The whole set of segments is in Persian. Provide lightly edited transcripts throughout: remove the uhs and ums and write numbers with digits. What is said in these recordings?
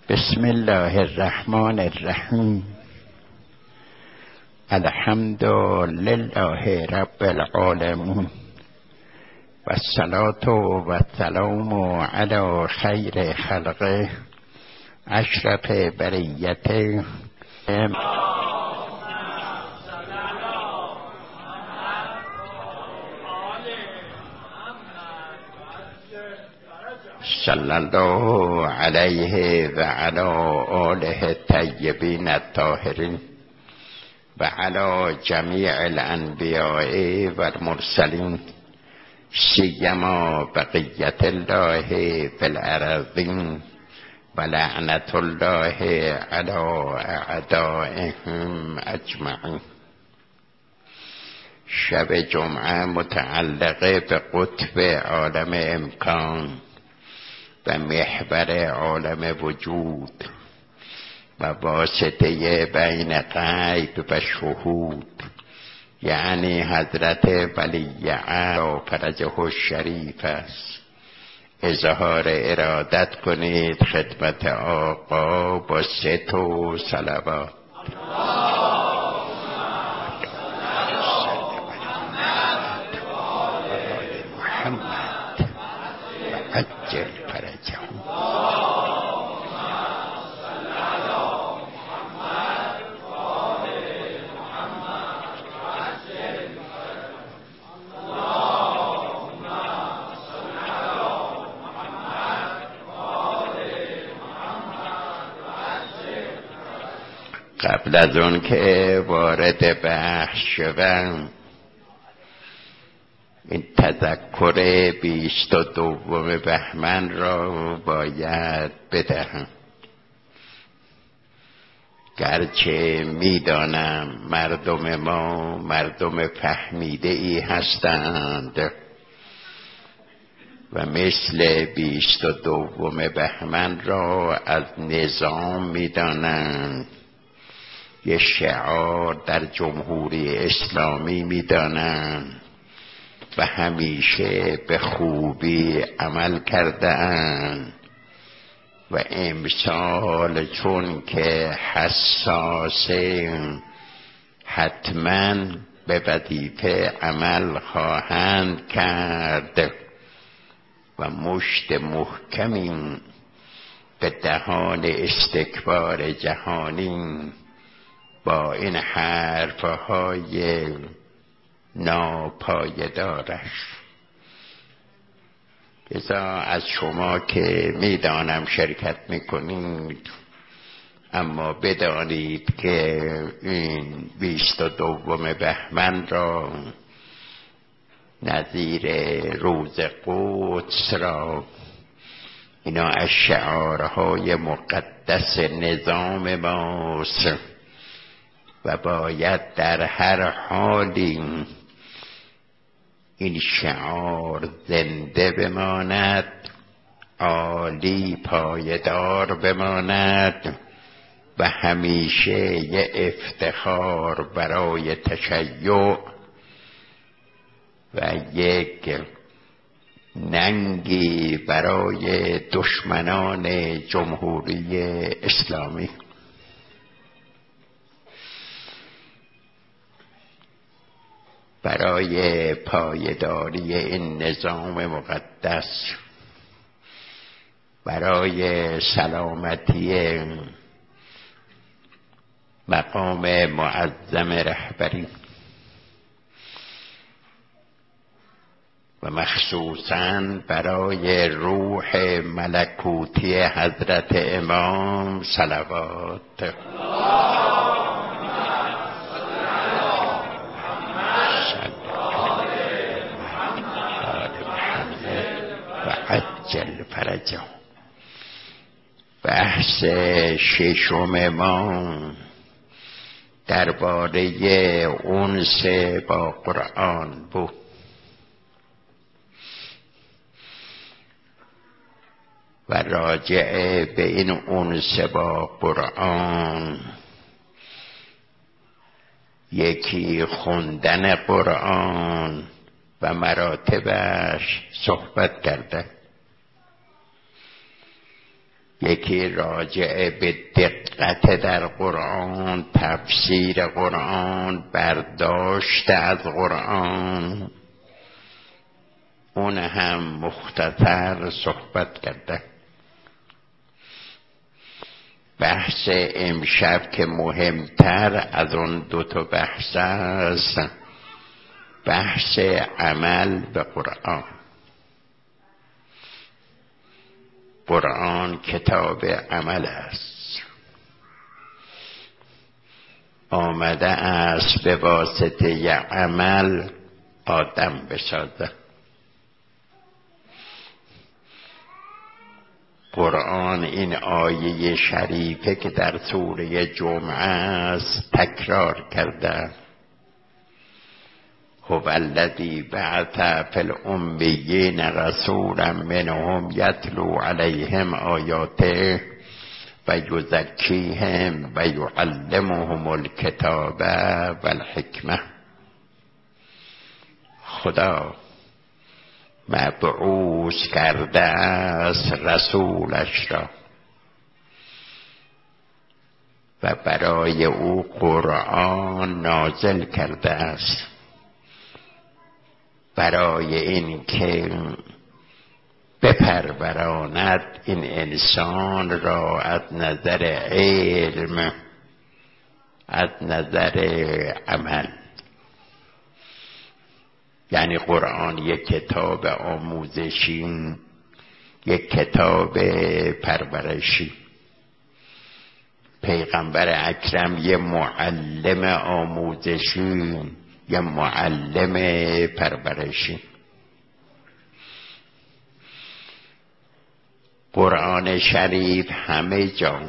بسم الله الرحمن الرحیم. الحمد لله رب العالمین و الصلاة و السلام علی خیر خلقه اشرف بریته صلی الله علیه و علی آله الطیبین الطاهرین و علی جمیع الانبیاء و المرسلین سیما بقیت الله فی الارضین و لعنت الله علی اعدائهم اجمعین. شب جمعه متعلقه به قطب عالم امکان و محور عالم وجود و واسطه بین غیب و شهود، یعنی حضرت ولی اعلی فرجه الشریف است. اظهار ارادت کنید خدمت آقا با 3 صلوات. محمد و عجل فرجه. قبل از اون که وارد بحث شوم، این تذکر 22 بهمن را باید بدهم. گرچه میدانم مردم ما مردم فهمیده ای هستند و مثل 22 بهمن را از نظام میدانند، یه شعار در جمهوری اسلامی میدانند و همیشه به خوبی عمل کرده‌اند و امسال چون که حساسه حتما به وظیفه عمل خواهند کرد و مشت محکمی به دهان استکبار جهانی با این حرفهای ناپایدارش. لذا از شما که میدانم شرکت میکنید، اما بدانید که این 22 بهمن را نظیر روز قدس را، اینا از شعارهای مقدس نظام ماست و باید در هر حالی این شعار زنده بماند، عالی پایدار بماند و همیشه یه افتخار برای تشیع و یک ننگی برای دشمنان جمهوری اسلامی. برای پایداری این نظام مقدس، برای سلامتی مقام معظم رهبری و مخصوصاً برای روح ملکوتی حضرت امام صلوات. عجل فرجه. بحث 6 ما درباره انس با قرآن بود. و راجع به این انس با قرآن، یکی خوندن قرآن و مراتبش صحبت کرده. یکی راجع به دقت در قرآن، تفسیر قرآن، برداشت از قرآن، اون هم مختصر صحبت کرده. بحث امشب که مهمتر از اون دوتا بحث است، بحث عمل به قرآن. قرآن کتاب عمل است، آمده است به واسطه عمل آدم بسازد. قرآن این آیه شریفه که در سوره جمعه است تکرار کرده: هو الذی بعث فی الامیین رسولا منهم یتلو علیهم آیاته و یزکیهم و یعلمهم الکتاب و الحکمه. خدا مبعوث کرده است رسولش را و برای او قرآن نازل کرده است، برای این که بپروراند این انسان را از نظر علم، از نظر عمل. یعنی قرآن یک کتاب آموزشی، یک کتاب پرورشی. پیغمبر اکرم یه معلم آموزشی، یه معلم پرورشی. قرآن شریف همه جا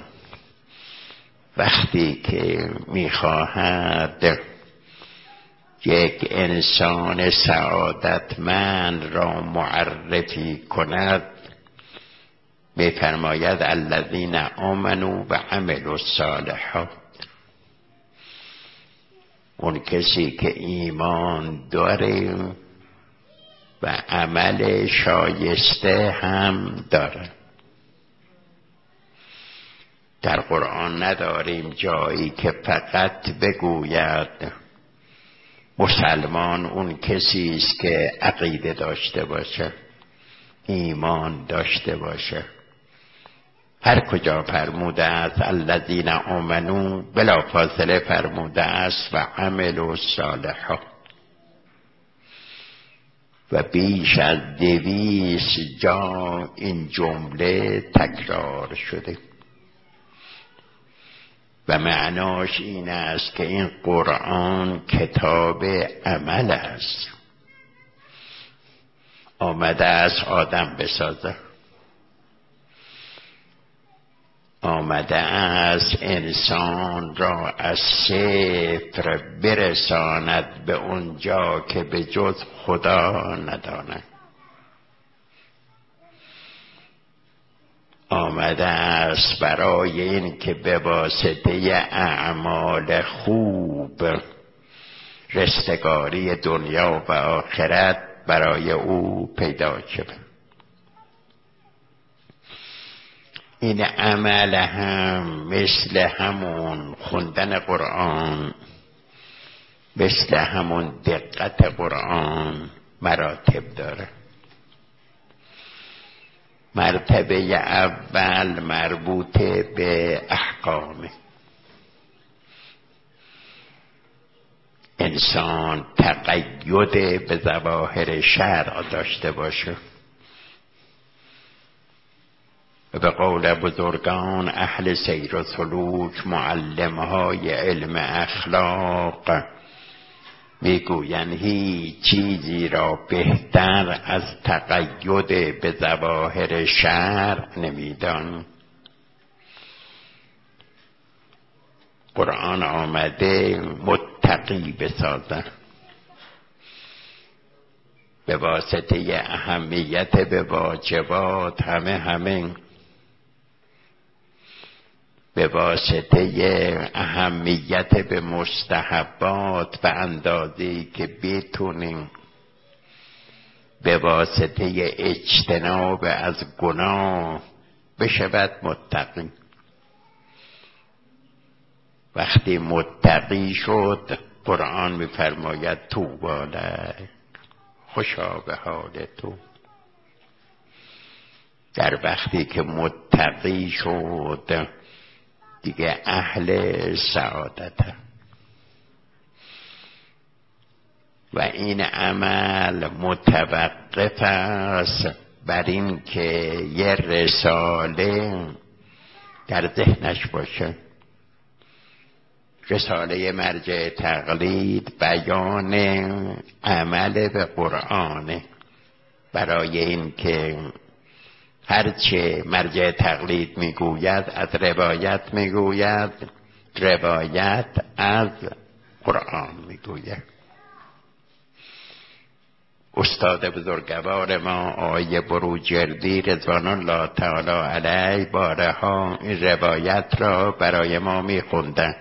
وقتی که میخواهد یک انسان سعادتمند را معرفی کند میفرماید الذین آمنوا و عملوا الصالحات. اون کسی که ایمان داره و عمل شایسته هم داره. در قرآن نداریم جایی که فقط بگوید مسلمان اون کسی است که عقیده داشته باشه، ایمان داشته باشه. هر کجا فرموده است الذین آمنوا، بلا فاصله فرموده است و عملوا الصالحات. و بیش از 200 جا این جمله تکرار شده و معناش این است که این قرآن کتاب عمل است. آمده است آدم بسازه، آمده است انسان را از صفر برساند به اونجا که به جز خدا نداند. آمده است برای این که به واسطه اعمال خوب رستگاری دنیا و آخرت برای او پیدا شد. این عمل هم مثل همون خوندن قرآن، مثل همون دقت قرآن مراتب داره. مرتبه اول مربوط به احکام. انسان تقید به ظواهر شرع داشته باشه و به قول بزرگان اهل سیر و سلوک، معلمهای علم اخلاق میگویند هیچ چیزی را بهتر از تقید به ظواهر شرع نمیدان. قرآن آمده متقی بسازد به واسطه اهمیت به واجبات، همه به واسطه اهمیت به مستحبات به اندازه‌ای که بتونیم، به واسطه اجتناب از گناه بشود متقی. وقتی متقی شد قرآن می‌فرماید طوبی لک، خوشا به حال تو. در وقتی که متقی شد دیگه اهل سعادت. و این عمل متوقف است بر این که یه رساله در ذهنش باشه. رساله مرجع تقلید بیان عمل به قرآنه، برای این که هرچه مرجع تقلید میگوید از روایت میگوید، روایت از قرآن میگوید. استاد بزرگوار ما آقای بروجردی رضوان الله تعالی علیه بارها این روایت را برای ما میخوندن.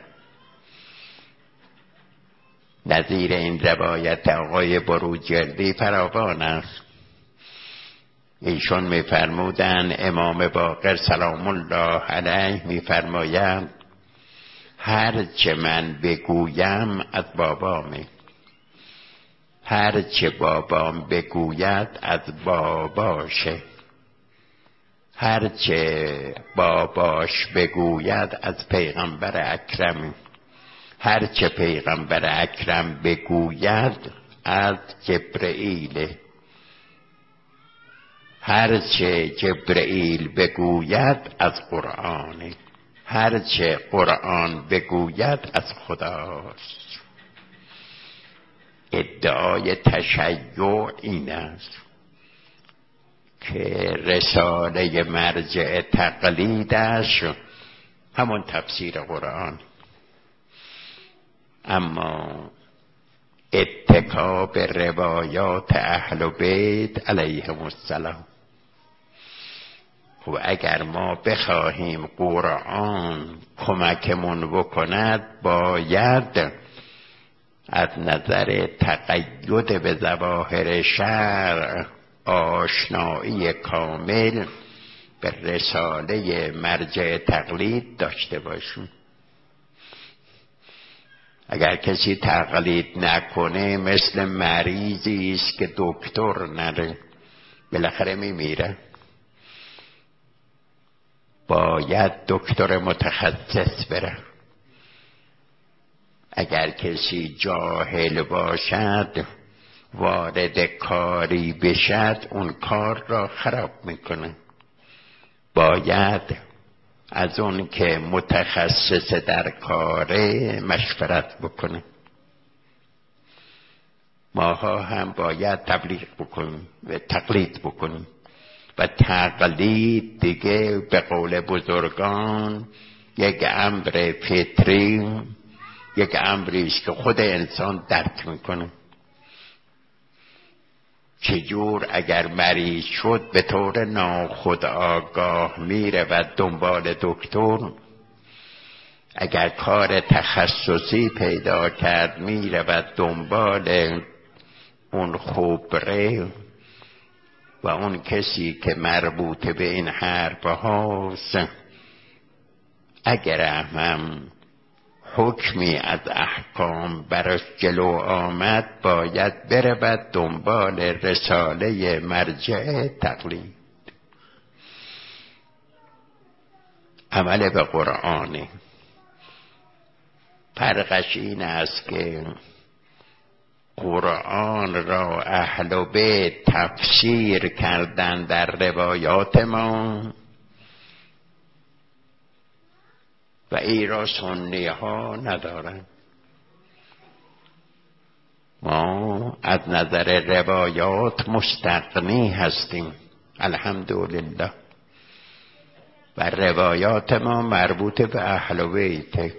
نظیر این روایت آقای بروجردی فراوان است. ایشون میفرمودن امام باقر سلام الله علیه میفرمایند هر چه من بگویم از بابامه، هر چه بابام بگوید از باباشه، هر چه باباش بگوید از پیغمبر اکرم، هر چه پیغمبر اکرم بگوید از جبرئیل، هر چه جبرئیل بگوید از قرآن، هر چه قرآن بگوید از خداست. ادعای تشیع این است که رساله مرجع تقلیدش همون تفسیر قرآن، اما اتکا به روایات اهل بیت علیهم السلام. و اگر ما بخواهیم قرآن کمکمون بکند باید از نظر تقید به ظواهر شرع آشنایی کامل به رساله مرجع تقلید داشته باشیم. اگر کسی تقلید نکنه مثل مریضی است که دکتر نره، بالاخره میمیره. باید دکتر متخصص بره. اگر کسی جاهل باشد وارد کاری بشد اون کار را خراب میکنه. باید از اون که متخصص در کاره مشورت بکنه. ماها هم باید تبلیغ بکنیم و تقلید بکنیم و تقلید دیگه به قول بزرگان یک امر فطری، یک امری است که خود انسان درک میکنه. چجور اگر مریض شد به طور ناخودآگاه میره و دنبال دکتر، اگر کار تخصصی پیدا کرد میره و دنبال اون خبره و اون کسی که مربوط به این حرف هاست. اگر هم حکمی از احکام براش جلو آمد باید برود دنبال رساله مرجع تقلید. عمل به قرآن فرقش این است که قرآن را اهل بیت تفسیر کردن در روایات ما و ای را سنی ها ندارن. ما از نظر روایات مستغنی هستیم الحمدلله و روایات ما مربوط به اهل بیت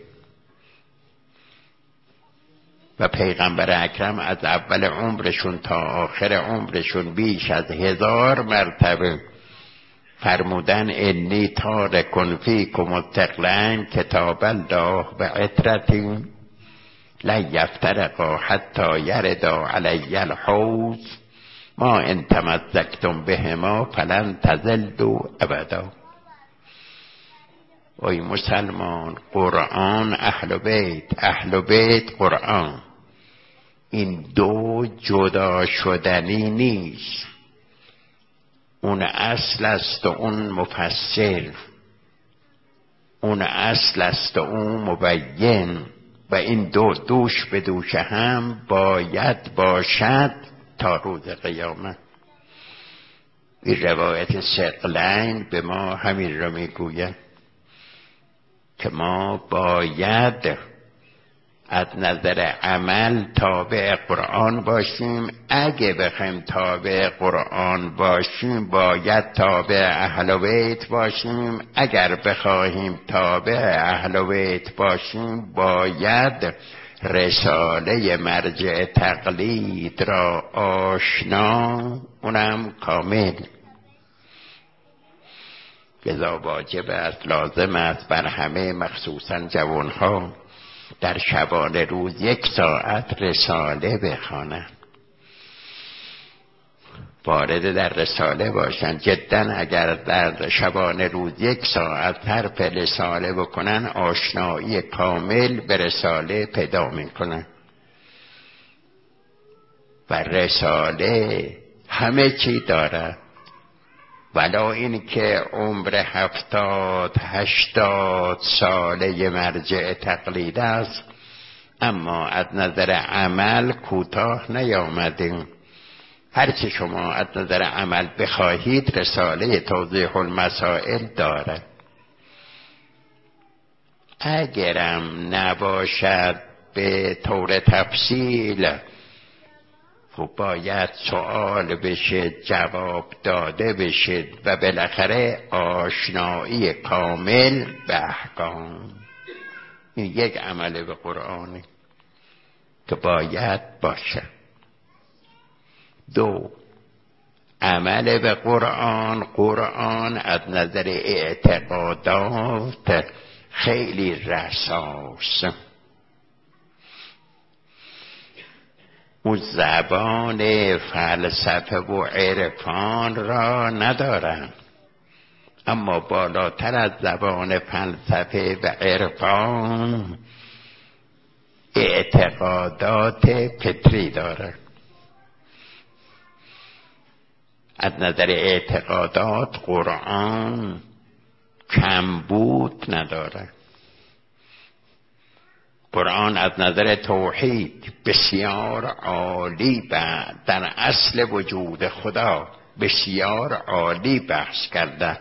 و پیغمبر اکرم از اول عمرشون تا آخر عمرشون بیش از 1000 مرتبه فرمودن انی تارکن فیکم الثقلین کتاب الله و عترتی لن یفترقا حتی یردا علی الحوض ما ان تمسکتم بهما فلن تضلوا ابدا. ای مسلمان، قرآن اهل بیت، اهل بیت قرآن. این دو جدا شدنی نیست. اون اصل است و اون مفسر، اون اصل است و اون مبین، و این دو دوش به دوش هم باید باشد تا روز قیامت. این روایت ثقلین به ما همین را میگوید که ما باید از نظر عمل تابع قرآن باشیم. اگه بخوایم تابع قرآن باشیم باید تابع اهل بیت باشیم. اگر بخواهیم تابع اهل بیت باشیم باید رساله مرجع تقلید را آشنا، اونم کامل. لذا واجب است، لازم است بر همه مخصوصا جوانها در شبانه روز 1 ساعت رساله بخوانند، وارد در رساله باشند. جدا اگر در شبانه روز 1 ساعت حرف رساله بکنن آشنایی کامل به رساله پیدا میکنن. و رساله همه چی داره، ولا این که عمر 70-80 ساله مرجع تقلید است، اما از نظر عمل کوتاه نیامدیم. هرچی شما از نظر عمل بخواهید رساله توضیح المسائل داره. اگرم نباشد به طور تفصیل، خب باید سوال بشه، جواب داده بشه و بالاخره آشنایی کامل به احکام. این یک عمل به قرآنه که باید باشه. 2 عمل به قرآن. قرآن از نظر اعتقادات خیلی رساست. او زبان فلسفه و عرفان را ندارند، اما بالاتر از زبان فلسفه و عرفان اعتقادات فطری دارند. از نظر اعتقادات قرآن کمبود ندارد. قرآن از نظر توحید بسیار عالی در اصل وجود خدا بسیار عالی بحث کرده.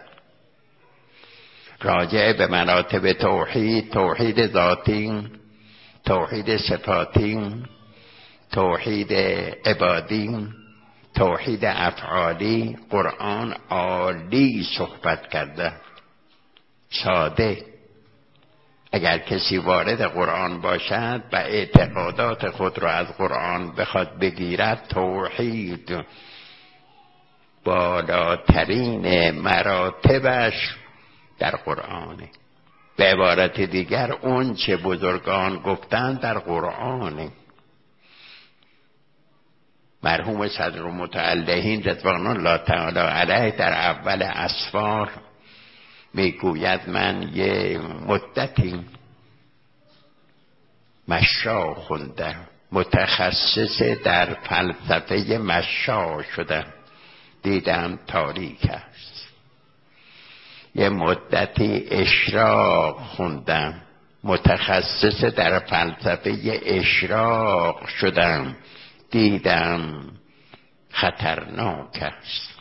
راجع به مراتب توحید، توحید ذاتی، توحید صفاتی، توحید عبادی، توحید افعالی، قرآن عالی صحبت کرده. ساده. اگر کسی وارد قرآن باشد و اعتقادات خود را از قرآن بخواد بگیرد، توحید بالاترین مراتبش در قرآنه. به عبارت دیگر اون چه بزرگان گفتن در قرآنه. مرحوم صدرالمتعلحین رضوان الله تعالی علیه در اول اسفار میگوید من یه مدتی مشا خوندم، متخصص در فلسفه مشا شدم، دیدم تاریک است. یه مدتی اشراق خوندم، متخصص در فلسفه اشراق شدم، دیدم خطرناک است.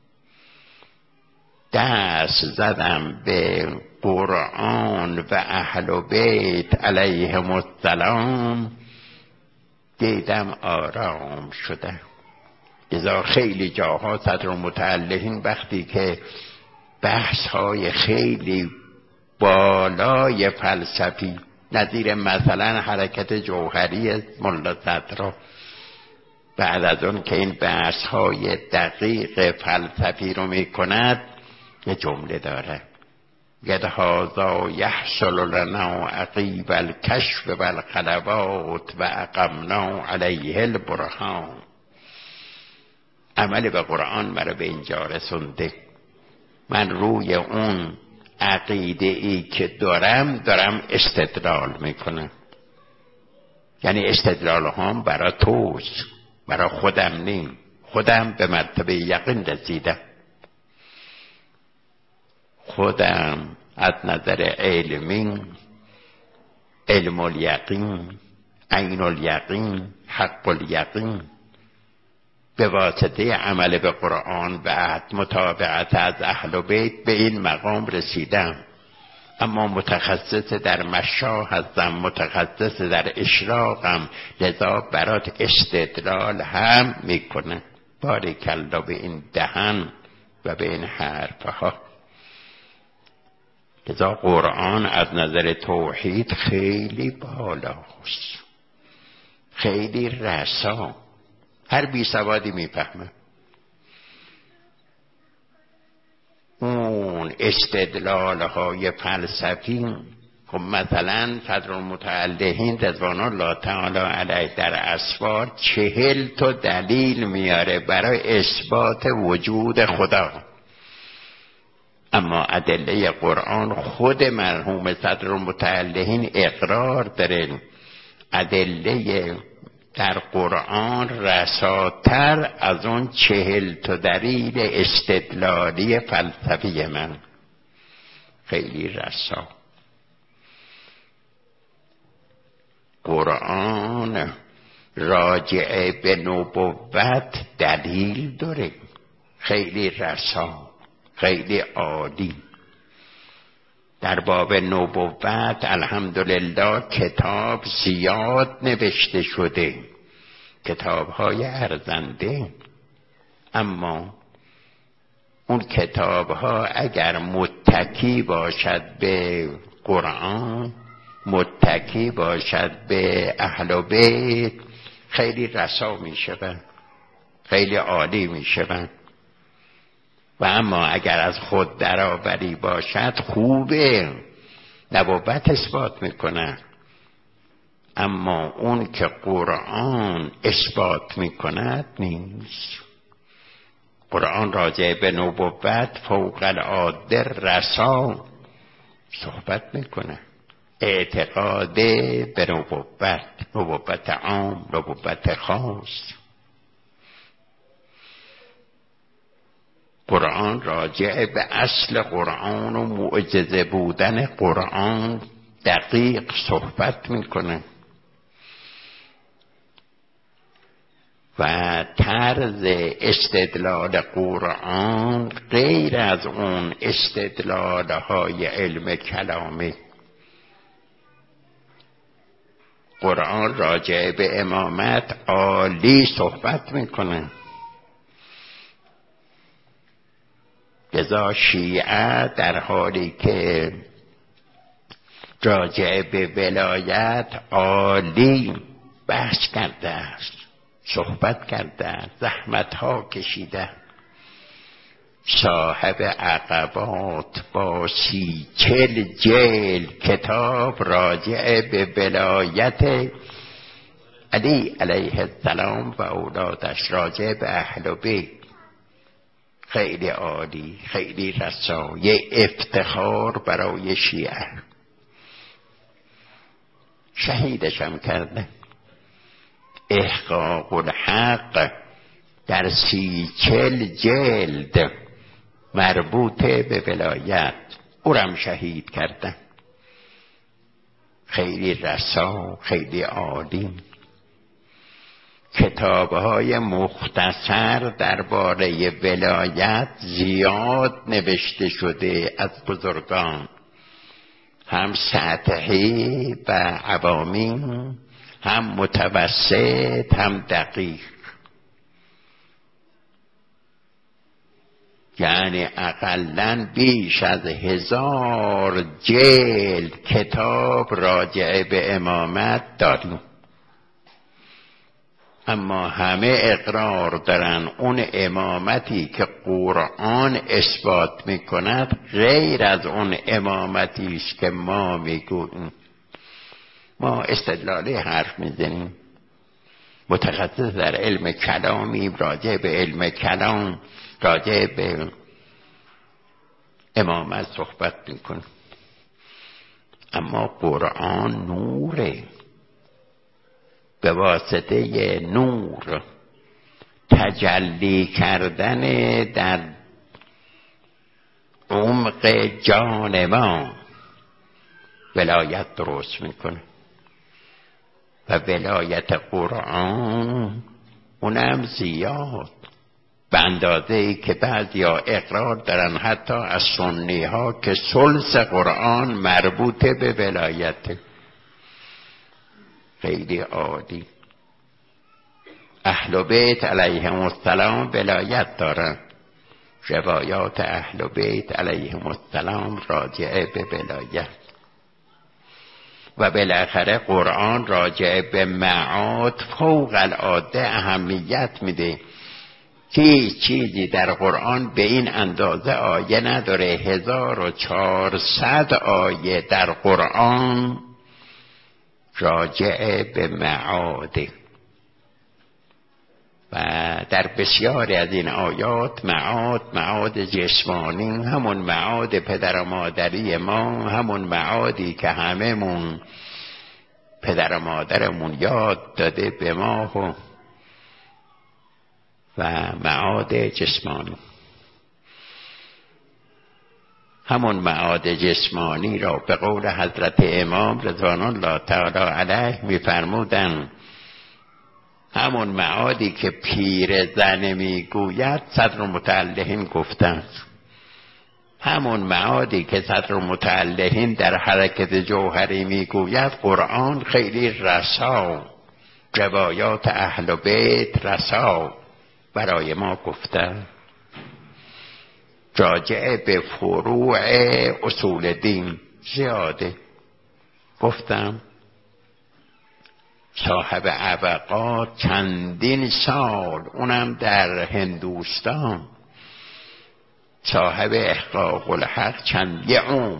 دست زدم به قرآن و اهل بیت علیهم السلام، دیدم آرام شده. لذا خیلی جاها صدرالمتعلحین وقتی که بحث های خیلی بالای فلسفی نظیر مثلا حرکت جوهری ملا صدرا، بعد از اون که این بحث های دقیق فلسفی رو می کند یه جمله داره، گد هازا یحصل لنا عقیب الکشف والخلوات و اقمنا علیه البرهان. عمل به قرآن مرا به اینجا رسونده. من روی اون عقیده ای که دارم استدلال میکنم. یعنی استدلال هم برای توست، برای خودم نیم. خودم به مرتبه یقین رسیدم. خودم از نظر علمی، علم الیقین، عین الیقین، حق الیقین، به واسطه عمل به قرآن و مطابقت از اهل بیت به این مقام رسیدم. اما متخصص در مشاه هستم، متخصص در اشراقم، لذا برات استدلال هم میکنه. باریکلا به این دهن و به این حرفها. لذا قرآن از نظر توحید خیلی بالاست، خیلی رسا، هر بی سوادی میفهمه. اون استدلال های فلسفی، خب مثلا صدر المتعلقین رضوان الله تعالی علیه در اسفار 40 تا دلیل میاره برای اثبات وجود خدا. اما ادله قرآن خود مرحوم صدر المتعلقین اقرار داره ادله در قرآن رساتر از اون 40 تا دلیل استدلالی فلسفی من. خیلی رسا. قرآن راجع به نبوت دلیل داره، خیلی رسا، خیلی عالی. در باب نبوت الحمدلله کتاب زیاد نوشته شده، کتاب‌های ارزنده. اما اون کتاب‌ها اگر متکی باشد به قرآن، متکی باشد به اهل بیت، خیلی رسا میشوند، خیلی عالی میشوند. و اما اگر از خود درآوری باشد خوبه، نبوت اثبات میکنه. اما اون که قرآن اثبات میکند نیست. قرآن راجع به نبوت فوق العاده رسا صحبت میکنه. اعتقاد به نبوت عام، نبوت خاص. قرآن راجع به اصل قرآن و معجزه بودن قرآن دقیق صحبت میکنه و طرز استدلال قرآن غیر از اون استدلالهای علم کلامی. قرآن راجع به امامت عالی صحبت میکنه. لذا شیعه در حالی که راجع به ولایت عالی بحث کرده است، صحبت کرده است، زحمت ها کشیده، صاحب عقبات با 40 جلد کتاب راجع به ولایت علی علیه السلام و اولادش، راجع به اهل بیت. خیلی عالی، خیلی رسا، یه افتخار برای شیعه. شهیدشم کرده. احقاق الحق در 40 جلد مربوط به ولایت، اورم شهید کردن. خیلی رسا، خیلی عالی. کتاب‌های مختصر درباره ولایت زیاد نوشته شده از بزرگان، هم سطحی و عوامی، هم متوسط، هم دقیق. یعنی اقلاً بیش از 1000 جلد کتاب راجع به امامت داریم. اما همه اقرار دارن اون امامتی که قرآن اثبات میکند غیر از اون امامتی است که ما میگوییم. ما استدلالی حرف میزنیم، متخصص در علم کلامیم، راجع به علم کلام، راجع به امامت صحبت میکنه. اما قرآن نوره، به واسطه نور تجلی کردن در عمق جان ما ولایت درست میکنه. و ولایت قرآن اونم زیاد، به اندازه ای که بعضیا اقرار دارن حتی از سنی ها که ثلث قرآن مربوط به ولایت. خیلی عالی. اهل بیت علیهم السلام ولایت دارن، روایات اهل بیت علیهم السلام راجعه به ولایت. و بالاخره قرآن راجع به معاد فوق العاده اهمیت میده. هیچ چیزی در قرآن به این اندازه آیه نداره. 1400 آیه در قرآن راجع به معاده و در بسیاری از این آیات معاد جسمانی، همون معاد پدر و مادری ما، همون معادی که هممون پدر و مادرمون یاد داده به ما و معاد جسمانی. همون معاد جسمانی را به قول حضرت امام رضوان الله تعالی علیه می‌فرمودند همون معادی که پیر زن میگوید صدر متعلهین گفتند. همون معادی که صدر متعلهین در حرکت جوهری میگوید قرآن خیلی رسا، روایات اهل بیت رسا برای ما گفتند. راجع به فروع اصول دین زیاده گفتم. صاحب عبقات چندین سال، اونم در هندوستان، صاحب احقاق الحق یه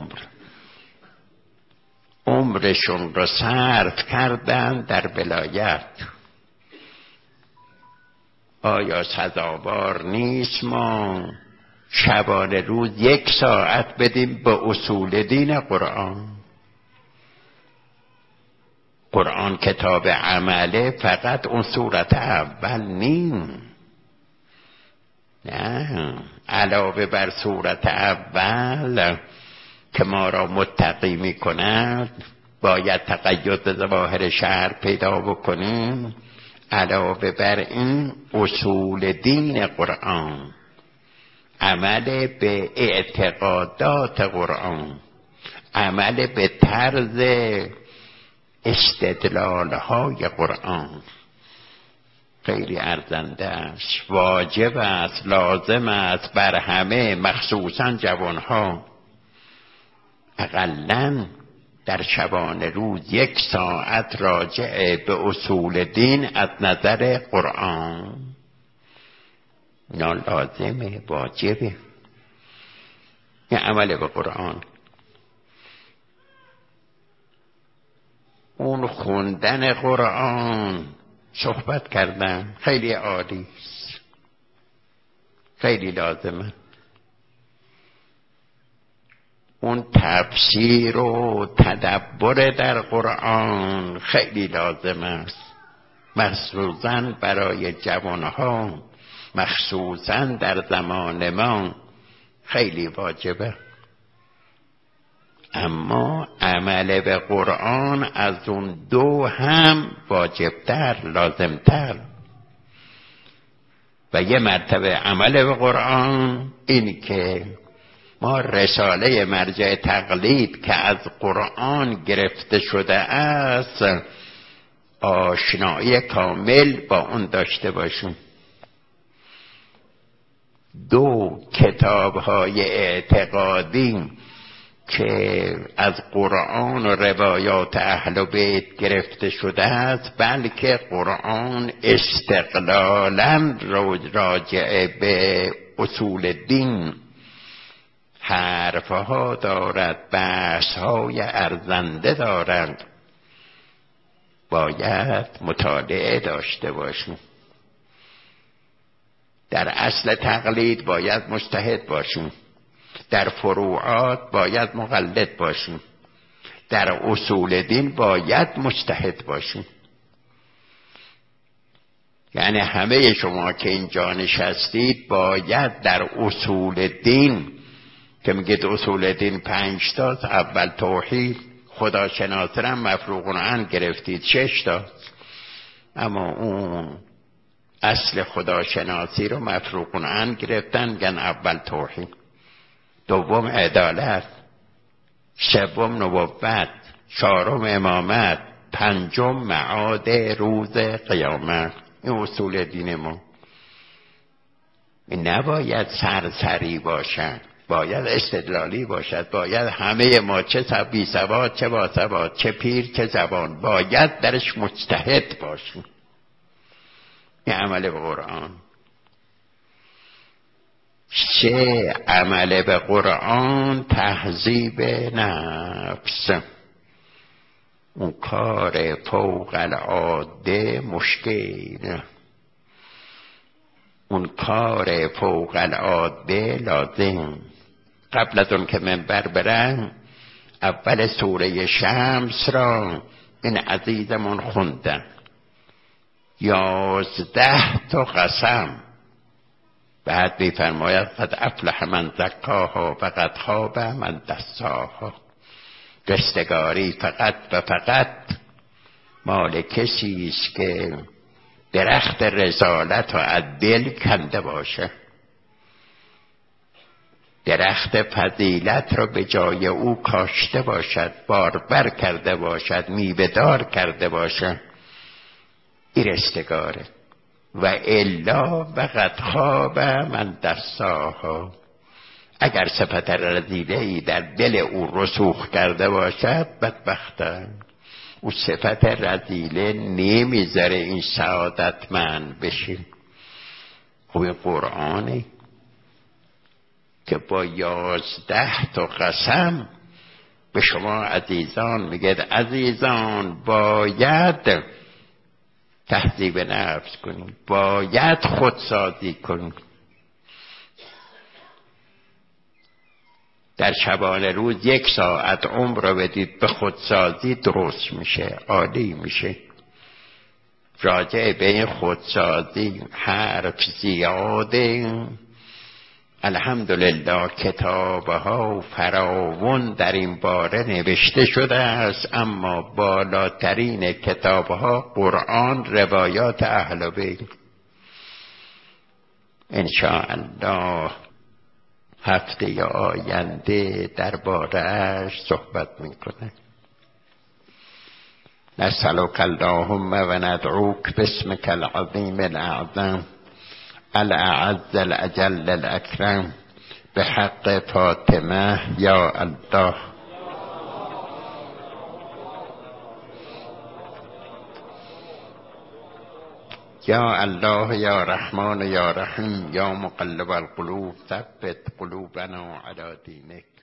عمرشون رو صرف کردن در ولایت. آیا سزاوار نیست ما شبانه روز 1 ساعت بدیم به اصول دین قرآن؟ قرآن کتاب عمله، فقط اون صورت اول نیم، نه، علاوه بر صورت اول که ما را متقی می کند باید تقید به ظواهر شرع پیدا بکنیم. علاوه بر این اصول دین قرآن، عمل به اعتقادات قرآن، عمل به طرز استدلال های قرآن خیلی ارزنده است، واجب است، لازم است بر همه، مخصوصا جوانها اقلن در شبانه روز 1 ساعت راجع به اصول دین از نظر قرآن. اینا لازمه، واجبه، این عمل به قرآن. اون خوندن قرآن صحبت کردن خیلی عالی است، خیلی لازمه. اون تفسیر و تدبر در قرآن خیلی لازم است، مخصوصاً برای جوانها، مخصوصاً در زمان ما خیلی واجبه. اما عمل به قرآن از اون 2 هم واجبتر، لازمتر. و یه مرتبه عمل به قرآن این که ما رساله مرجع تقلید که از قرآن گرفته شده است آشنایی کامل با اون داشته باشیم. 2 کتاب‌های اعتقادی که از قرآن و روایات اهل بیت گرفته شده است، بلکه قرآن استقلالاً راجع به اصول دین حرفها دارد، بحث‌های ارزنده دارد، باید مطالعه داشته باشیم. در اصل تقلید باید مجتهد باشیم، در فروعات باید مقلد باشیم، در اصول دین باید مجتهد باشیم. یعنی همه شما که اینجا نشستید باید در اصول دین که میگید اصول دین 5 تا، اول توحید، خداشناسی را مفروغ عن گرفتید 6 تا، اما اون اصل خداشناسی رو مفروغ عن گرفتن، میگن اول توحید، دوم عدالت، سوم نبوت، چهارم امامت، پنجم معاد روز قیامت. این اصول دین ما. این نباید سرسری باشد، باید استدلالی باشد، باید همه ما چه بی سواد چه با سواد، چه پیر چه زبان، باید درش مجتهد باشیم. این عمل به قرآن. سه، عمل به قرآن تهذیب نفس. اون کار فوق العاده مشکل، اون کار فوق العاده لازم. قبل از اون که منبر برم اول سوره شمس را این عزیزمون خوندن، 11 تا قسم. بعد میفرماید قد افلح من زکاها و قد خاب من دساها. رستگاری فقط و فقط مال کسی است که درخت رسالت و از دل کنده باشه، درخت فضیلت را به جای او کاشته باشد، باربر کرده باشد، میوه‌دار کرده باشد. این رستگاره. و الا وقد خواب من دساها. اگر صفت رذیله‌ای در دل او رسوخ کرده باشد بدبخته. او صفت رذیله نمیذاره این سعادتمند بشه. خب این قرآنه که با 11 تا قسم به شما عزیزان میگه عزیزان باید تهذیب نفس کنید، باید خودسازی کنید. در شبانه روز 1 ساعت عمر رو بدید به خودسازی، درست میشه، عالی میشه. راجع به این خودسازی حرف زیاده. الحمدلله کتابها فراوان در این باره نوشته شده است، اما بالاترین کتابها قرآن، روایات اهل بیت. انشاءالله هفته آینده درباره‌اش صحبت میکنه. نسألك اللهم و ندعوک باسمك العظیم الاعظم الاعز الاجل الاکرم بحق فاطمه یا الله. یا الله یا رحمان یا رحیم یا مقلب القلوب ثبت قلوبنا علی دینک.